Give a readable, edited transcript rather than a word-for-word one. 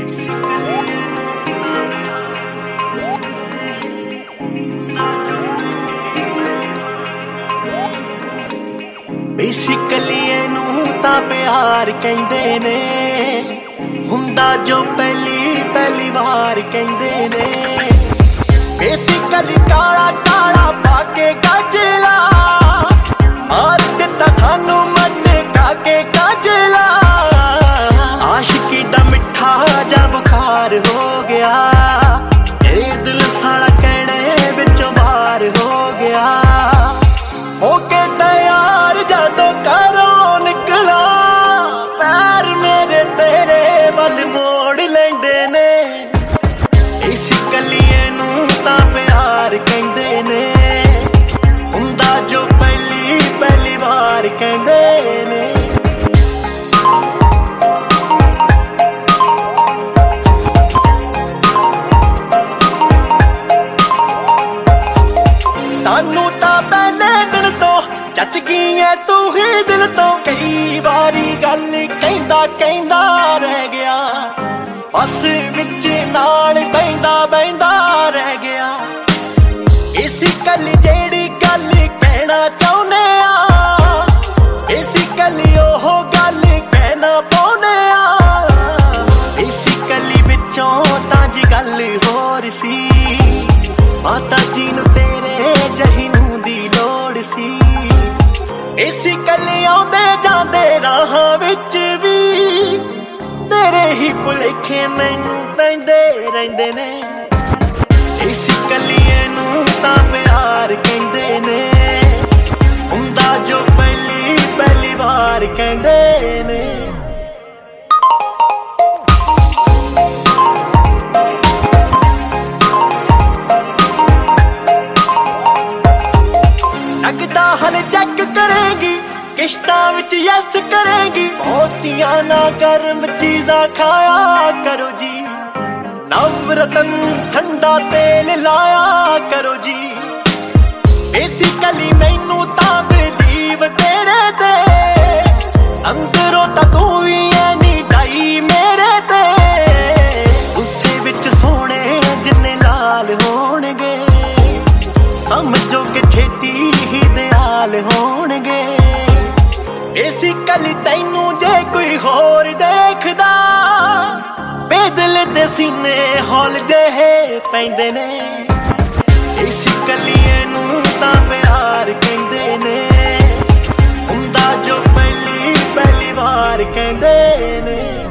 Basically इनू तां प्यार कहंदे ने, हुंदा जो पहली वार कहंदे ने। बेसिकली काला काला पाके गजला मार दिता सानू मटका के गजला। आशिकी दा मिठा जा बुखार हो गया, ए दिल साला कहने विचों बाहर हो गया। होके तैयार जदों घरों निकला, पैर मेरे तेरे वल मोड़ लैंदे ने। इस कलिए नू तां प्यार कहंदे ने, हुंदा जो पहली वार कहंदे ने। सानू तां पहले दिन तो चच गई है तू ही दिल तो, कई बारी गल कहंदा रह गया, बस विच नाल बहिंदा रह गया। इस गल जेड़ी गल कहना चाहुंदे आ, इस गली ओह गल कहना पाउंदे आ। इस गली विचों तां जी गल होर सी, माता जी नू तेरे जहीनू दी लोड़ सी। इसी गली आउंदे जांदे राह विच भी तेरे ही भुलेखे मैनू पैंदे रहिंदे ने। इस गलिए नू तां प्यार कहंदे ने, हुंदा जो पहली वार कहंदे ने। लगदा हल चेक करेगी, किश्तां विच यस करेगी, बहुतियां ना गर्म चीज़ां खाया करो जी, नवरतन ठंडा तेल लाया करो जी। बेसिकली मैनू तां बिलीव तेरे ते, अंदरों तां तू भी ऐनी डाई मेरे ते। गुस्से विच सोहणे जिन्ने लाल होणगे, समझो कि छेती ही दयाल होणगे। बेसिकली तैनू जे कोई होर देखदा, बेदिल दे सीने हौल जेहे पैंदे ने। बेसिकली इनू तां प्यार कहंदे ने, हुंदा जो पहली वार कहंदे ने।